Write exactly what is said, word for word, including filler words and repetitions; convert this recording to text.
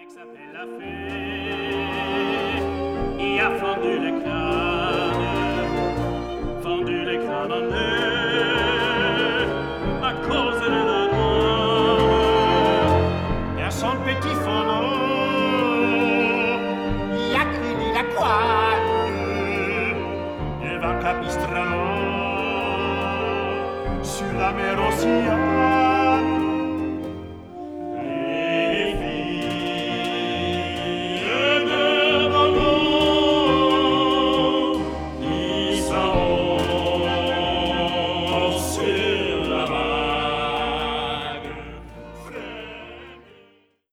mec s'appelle la fée, il a fendu le crâne, fendu le crâne en deux, à cause de la noire. Et son petit phono, il a crié la croix, devant Capistrano, sur la mer océan.